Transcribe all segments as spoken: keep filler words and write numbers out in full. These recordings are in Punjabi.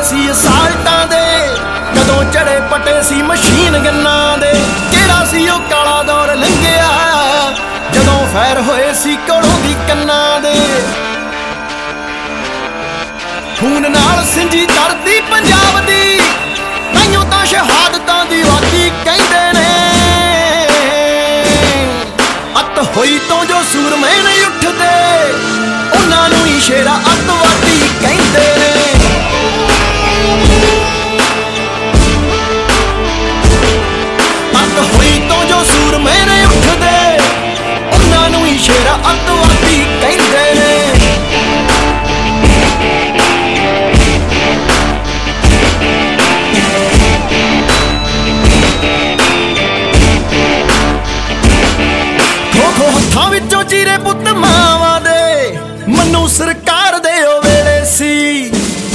ਸੀ ਅਸਾਲਟਾਂ ਦੇ, ਕਦੋਂ ਚੜੇ ਪਟੇ ਸੀ ਮਸ਼ੀਨ ਗੰਨਾਂ ਦੇ। ਕਿਹੜਾ ਸੀ ਉਹ ਕਾਲਾ ਦੌਰ ਲੰਘਿਆ, ਜਦੋਂ ਫੈਰ ਹੋਏ ਸੀ ਕੋਲੋਂ ਦੀ ਕੰਨਾਂ ਦੇ। ਖੂਨ ਨਾਲ ਸਿੰਜੀ ਧਰਤੀ ਪੰਜਾਬ ਦੀ, ਤਾਈਓ ਤਾਂ ਸ਼ਹਾਦਤਾਂ ਦੀ ਵਾਦੀ ਕਹਿੰਦੇ ਨੇ। ਅੱਤ ਹੋਈ ਤੋਂ ਜੋ ਸੂਰਮੇ ਨਹੀਂ ਉੱਠਦੇ, ਉਹਨਾਂ ਨੂੰ ਹੀ ਸ਼ੇਰਾ ਅੱਤਵਾਦੀ ਕਹਿੰਦੇ ਨੇ। ਅੱਤ ਹੋਈ ਤੋਂ ਜੋ ਸੂਰਮੇ ਨਹੀਂ ਉੱਠਦੇ, ਉਹਨਾਂ ਨੂੰ ਹੀ ਸ਼ੇਰਾ ਅੱਤਵਾਦੀ ਕਹਿੰਦੇ ਨੇ। ਹੱਥਾਂ ਵਿੱਚੋਂ ਚੀਰੇ ਪੁੱਤ ਮਾਵਾਂ ਦੇ, ਮੈਨੂੰ ਸਰਕਾਰ ਦੇ ਉਹ ਵੇਲੇ ਸੀ।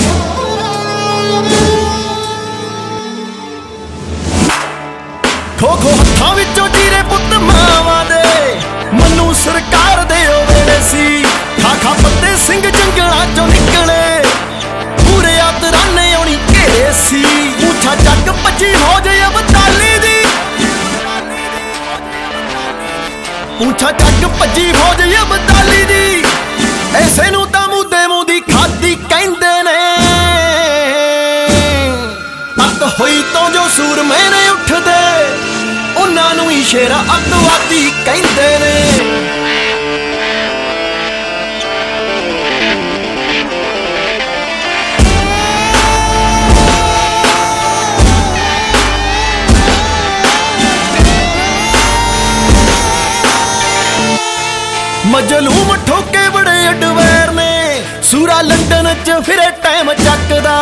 ਖੋ ਖੋ ਹੱਥਾਂ ਵਿੱਚੋਂ ਚੀਰੇ ਪੁੱਤ ਮਾਵਾਂ ਦੇ, ਮੈਨੂੰ ਸਰਕਾਰ ਦੇ ਉਹ ਵੇਲੇ ਸੀ। ਖਾ ਖਾ ਪੱਤੇ ਸਿੰਘ ਜੰਗਲਾਂ ਚੋਂ ਨਿਕਲੇ, ਪੂਰੇ ਆਦਰਾਨੇ ਆਉਣੀ ਘੇਰੇ ਸੀ। ਪੁੱਛਾ ਚੱਕ ਭੱਜੀ ਹੋ ਜਾਏ ਅਬਦਾਲੀ ਦੀ, ਪੁੱਛਾ ਚੱਕ ਭੱਜੀ ਫੌਜ ਅਬਦਾਲੀ ਦੀ। ਐਸੇ ਨੂੰ ਤਾਂ ਮੂਦੇ ਮੂੰਹ ਦੀ ਖਾਦੀ ਕਹਿੰਦੇ ਨੇ। ਅੱਤ ਹੋਈ ਤੋਂ ਜੋ ਸੂਰਮੇ ਨੇ ਉੱਠਦੇ, ਉਹਨਾਂ ਨੂੰ ਹੀ ਸ਼ੇਰਾ ਅੱਤਵਾਦੀ ਕਹਿੰਦੇ ਨੇ। ਮਜਲੂਮ ਠੋਕੇ ਬੜੇ ਅਡਵੈਰ ਨੇ, ਸੂਰਾ ਲੰਡਨ ਚ ਫਿਰੇ ਟਾਈਮ ਚੱਕਦਾ।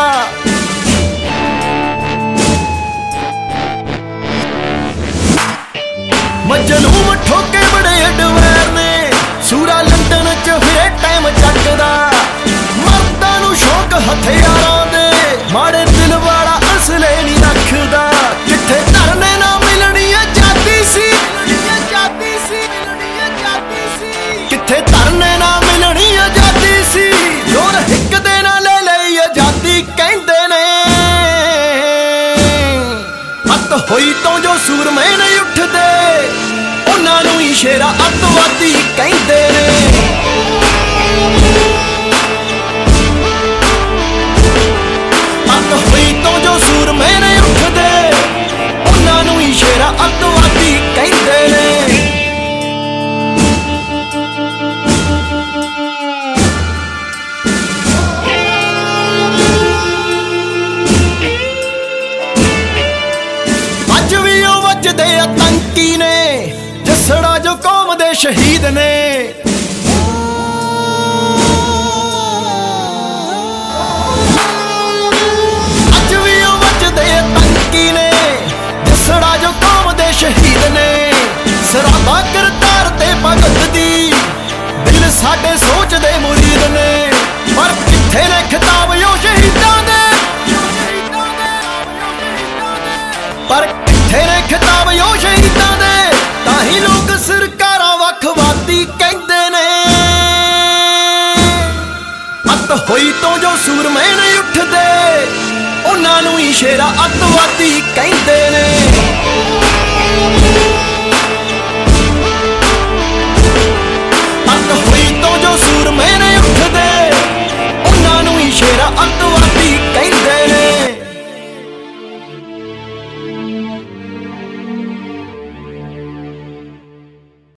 ਮਜਲੂਮ ਠੋਕੇ ਬੜੇ ਅਡਵੈਰ ਨੇ, ਸੂਰਾ ਲੰਡਨ ਚ ਫਿਰੇ ਟਾਈਮ ਚੱਕਦਾ। ਮਰਦਾਂ ਨੂੰ ਸ਼ੌਕ ਹਥਿਆਰਾਂ ਦੇ, ਮਾੜੇ ਦਿਲ ਵਾਲਾ ਅਸਲੇ ਨਹੀਂ ਰੱਖਦਾ। ਕਿੱਥੇ ਧਰਨੇ ਨਾ ਮਿਲਣੀ ਆਜ਼ਾਦੀ ਸੀ, ਕਿੱਥੇ ਧਰਨੇ ਨਾ ਮਿਲਣੀ ਆਜ਼ਾਦੀ ਸੀ। ਜ਼ੋਰ ਹਿੱਕ ਦੇ ਨਾ ਲੈ ਲਈ ਆਜ਼ਾਦੀ ਕਹਿੰਦੇ ਨੇ। ਅੱਤ ਹੋਈ ਤੋਂ ਜੋ ਸੂਰਮੇ ਨਹੀਂ ਉੱਠਦੇ, ਉਹਨਾਂ ਨੂੰ ਹੀ ਸ਼ੇਰਾ ਅੱਤਵਾਦੀ ਕਹਿੰਦੇ ਨੇ। ਅੱਤ ਹੋਈ ਤੋਂ ਜੋ ਸੂਰਮੇ ਨਹੀਂ ਉੱਠਦੇ, ਉਹਨਾਂ ਨੂੰ ਹੀ ਸ਼ੇਰਾ ਅੱਤਵਾਦੀ ਕਹਿੰਦੇ ਨੇ। ਵੱਜਦੇ ਆਤੰਕੀ ਨੇ, ਜੱਸੜਾ ਜੋ ਕੌਮ ਦੇ ਸ਼ਹੀਦ ਨੇ। ਅੱਜ ਵੀ ਉਹ ਵੱਜਦੇ ਆਤੰਕੀ ਨੇ, ਜੱਸੜਾ ਜੋ ਕੌਮ ਦੇ ਸ਼ਹੀਦ ਨੇ। ਸਰਾਬਾ ਕਰਤਾਰ ਤੇ ਭਗਤ ਦੀ, ਦਿਲ ਸਾਡੇ ਸੋਚਦੇ ਮੁਰੀਦ ਨੇ। ਪਰ ਕਿੱਥੇ ਨੇ ਖਿਤਾਬ ਉਹ ਸ਼ਹੀਦਾਂ ਦੇ, ਪਰ ਕਿੱਥੇ ਨੇ ਖਿਤਾਬ ਉਹ ਸ਼ਹੀਦਾਂ ਦੇ। ਤਾਂ ਹੀ ਲੋਕ ਸਰਕਾਰਾਂ ਵੱਖਵਾਦੀ ਕਹਿੰਦੇ ਨੇ। ਅੱਤ ਹੋਈ ਤੋਂ ਜੋ ਸੂਰਮੇ ਨਹੀਂ ਉੱਠਦੇ, ਉਹਨਾਂ ਨੂੰ ਹੀ ਸ਼ੇਰਾ ਅੱਤਵਾਦੀ ਕਹਿੰਦੇ ਨੇ।